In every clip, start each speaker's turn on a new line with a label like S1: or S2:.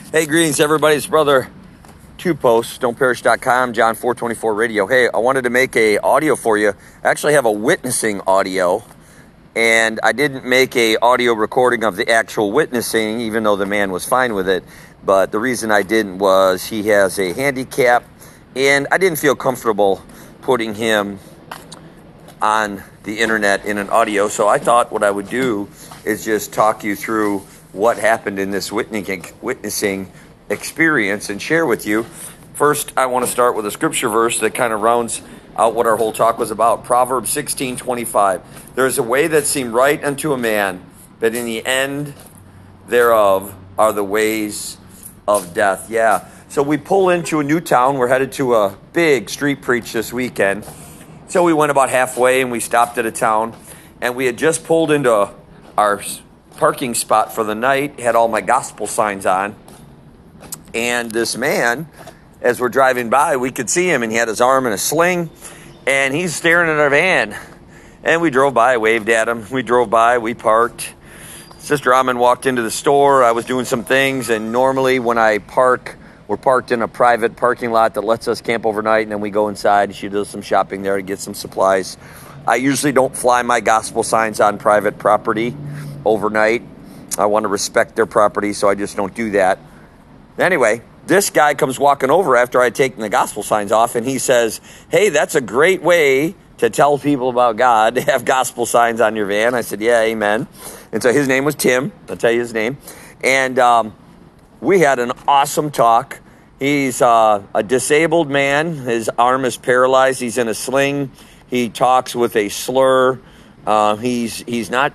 S1: Hey, greetings, everybody. It's Brother Two Posts, stoneparish.com, John 424 Radio. Hey, I wanted to make a audio for you. I actually have a witnessing audio, and I didn't make a audio recording of the actual witnessing, even though the man was fine with it. But the reason I didn't was he has a handicap, and I didn't feel comfortable putting him on the internet in an audio. So I thought what I would do is just talk you through what happened in this witnessing experience and share with you. First, I want to start with a scripture verse that kind of rounds out what our whole talk was about. Proverbs 16:25. There is a way that seemed right unto a man, but in the end thereof are the ways of death. Yeah. So we pull into a new town. We're headed to a big street preach this weekend. So we went about halfway and we stopped at a town, and we had just pulled into our parking spot for the night, had all my gospel signs on, and this man, as we're driving by, we could see him, and he had his arm in a sling, and he's staring at our van. And we drove by, waved at him. We drove by, we parked. Sister Amen walked into the store. I was doing some things, and normally when I park, we're parked in a private parking lot that lets us camp overnight, and then we go inside. She does some shopping there to get some supplies. I usually don't fly my gospel signs on private property overnight. I want to respect their property, so I just don't do that. Anyway, this guy comes walking over after I'd taken the gospel signs off, and he says, "Hey, that's a great way to tell people about God, to have gospel signs on your van." I said, "Yeah, amen." And so his name was Tim. I'll tell you his name. And we had an awesome talk. He's a disabled man. His arm is paralyzed. He's in a sling. He talks with a slur. He's not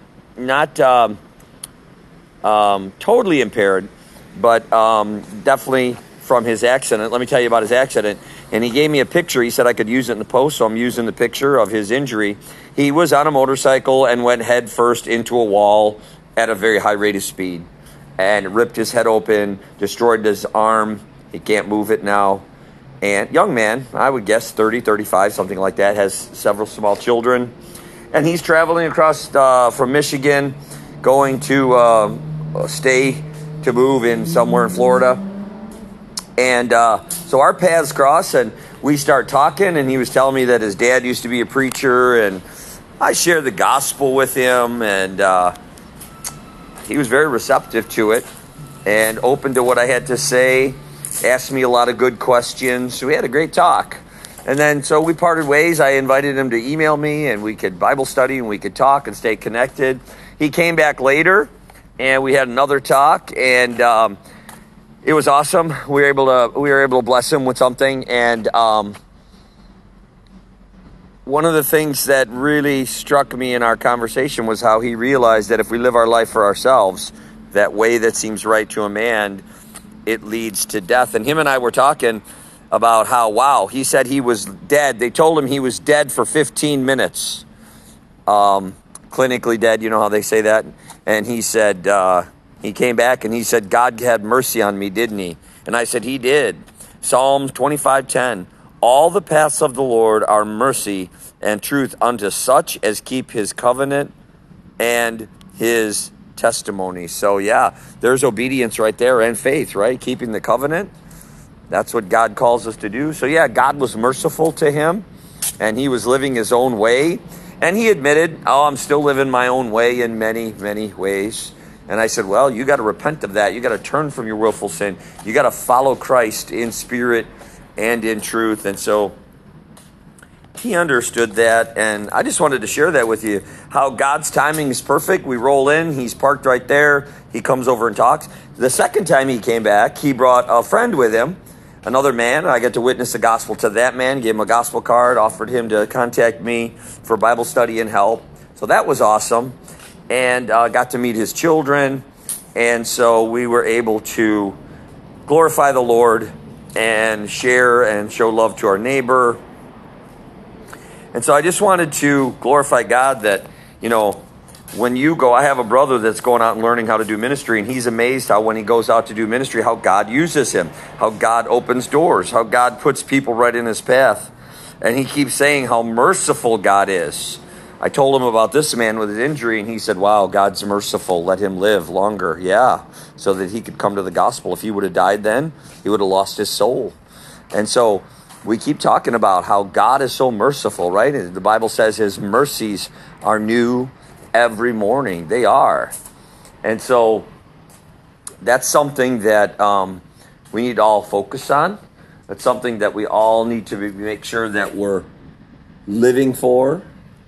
S1: totally impaired, but definitely from his accident. Let me tell you about his accident. And he gave me a picture. He said I could use it in the post, so I'm using the picture of his injury. He was on a motorcycle and went head first into a wall at a very high rate of speed and ripped his head open, destroyed his arm. He can't move it now. And young man, I would guess 30, 35, something like that, has several small children. And he's traveling across from Michigan, going to stay to move in somewhere in Florida. And so our paths cross, and we start talking, and he was telling me that his dad used to be a preacher, and I shared the gospel with him, and he was very receptive to it and open to what I had to say, asked me a lot of good questions. So we had a great talk. And then so we parted ways. I invited him to email me, and we could Bible study, and we could talk and stay connected. He came back later, and we had another talk, and it was awesome. We were able to bless him with something. And one of the things that really struck me in our conversation was how he realized that if we live our life for ourselves, that way that seems right to a man, it leads to death. And him and I were talking about how, wow, he said he was dead. They told him he was dead for 15 minutes. Clinically dead, you know how they say that? And he said, he came back and he said, "God had mercy on me, didn't he?" And I said, "He did." Psalms 25:10, "All the paths of the Lord are mercy and truth unto such as keep his covenant and his testimony." So yeah, there's obedience right there, and faith, right? Keeping the covenant. That's what God calls us to do. So yeah, God was merciful to him, and he was living his own way. And he admitted, "Oh, I'm still living my own way in many, many ways." And I said, "Well, you got to repent of that. You got to turn from your willful sin. You got to follow Christ in spirit and in truth." And so he understood that. And I just wanted to share that with you, how God's timing is perfect. We roll in. He's parked right there. He comes over and talks. The second time he came back, he brought a friend with him, another man. I got to witness the gospel to that man, gave him a gospel card, offered him to contact me for Bible study and help. So that was awesome. And got to meet his children. And so we were able to glorify the Lord and share and show love to our neighbor. And so I just wanted to glorify God that, you know, when you go, I have a brother that's going out and learning how to do ministry, and he's amazed how when he goes out to do ministry, how God uses him, how God opens doors, how God puts people right in his path. And he keeps saying how merciful God is. I told him about this man with his injury, and he said, wow, God's merciful. Let him live longer. Yeah, so that he could come to the gospel. If he would have died then, he would have lost his soul. And so we keep talking about how God is so merciful, right? The Bible says his mercies are new every morning. They are. And so that's something that we need to all focus on. That's something that we all need to make sure that we're living for,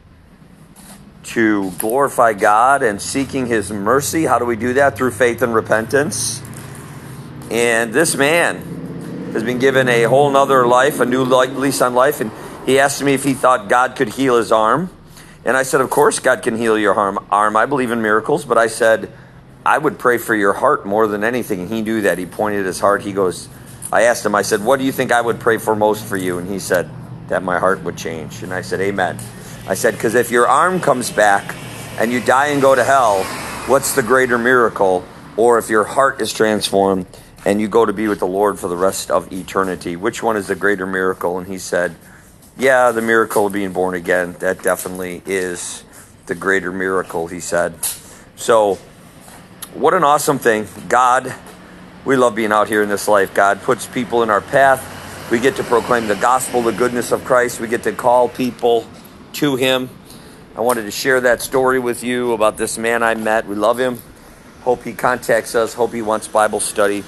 S1: to glorify God and seeking his mercy. How do we do that? Through faith and repentance. And this man has been given a whole nother life, a new lease on life. And he asked me if he thought God could heal his arm. And I said, of course God can heal your arm. I believe in miracles. But I said, I would pray for your heart more than anything. And he knew that. He pointed his heart. He goes, I asked him, I said, what do you think I would pray for most for you? And he said, that my heart would change. And I said, amen. I said, because if your arm comes back and you die and go to hell, what's the greater miracle? Or if your heart is transformed and you go to be with the Lord for the rest of eternity, which one is the greater miracle? And he said, yeah, the miracle of being born again. That definitely is the greater miracle, he said. So what an awesome thing. God, we love being out here in this life. God puts people in our path. We get to proclaim the gospel, the goodness of Christ. We get to call people to him. I wanted to share that story with you about this man I met. We love him. Hope he contacts us. Hope he wants Bible study.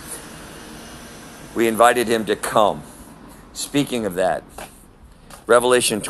S1: We invited him to come. Speaking of that, Revelation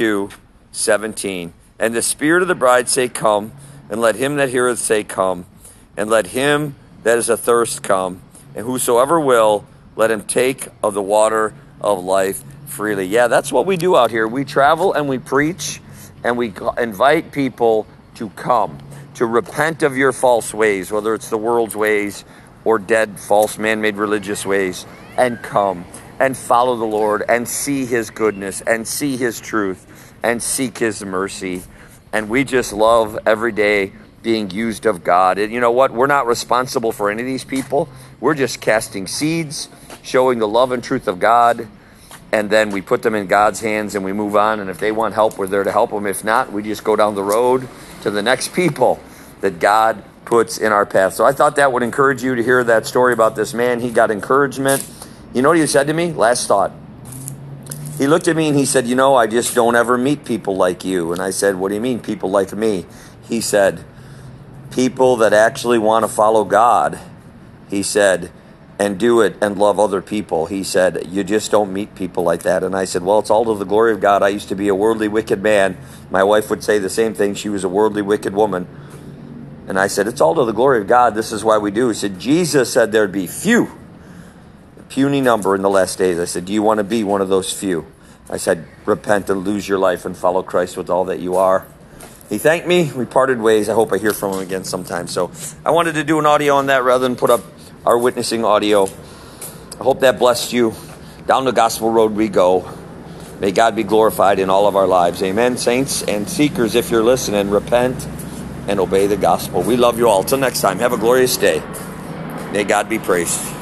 S1: 22:17. And the Spirit of the bride say, come, and let him that heareth say, come, and let him that is athirst come, and whosoever will, let him take of the water of life freely. Yeah, that's what we do out here. We travel and we preach, and we invite people to come, to repent of your false ways, whether it's the world's ways or dead, false, man-made religious ways, and come and follow the Lord and see his goodness and see his truth and seek his mercy. And we just love every day being used of God. And you know what? We're not responsible for any of these people. We're just casting seeds, showing the love and truth of God, and then we put them in God's hands and we move on. And if they want help, we're there to help them. If not, we just go down the road to the next people that God puts in our path. So I thought that would encourage you to hear that story about this man. He got encouragement. You know what he said to me? Last thought. He looked at me and he said, you know, I just don't ever meet people like you. And I said, what do you mean, people like me? He said, people that actually want to follow God. He said, and do it and love other people. He said, you just don't meet people like that. And I said, well, it's all to the glory of God. I used to be a worldly, wicked man. My wife would say the same thing. She was a worldly, wicked woman. And I said, it's all to the glory of God. This is why we do. He said, Jesus said there'd be few, a puny number in the last days. I said, do you want to be one of those few? I said, repent and lose your life and follow Christ with all that you are. He thanked me. We parted ways. I hope I hear from him again sometime. So I wanted to do an audio on that rather than put up our witnessing audio. I hope that blessed you. Down the gospel road we go. May God be glorified in all of our lives. Amen. Saints and seekers, if you're listening, repent and obey the gospel. We love you all. Till next time, have a glorious day. May God be praised.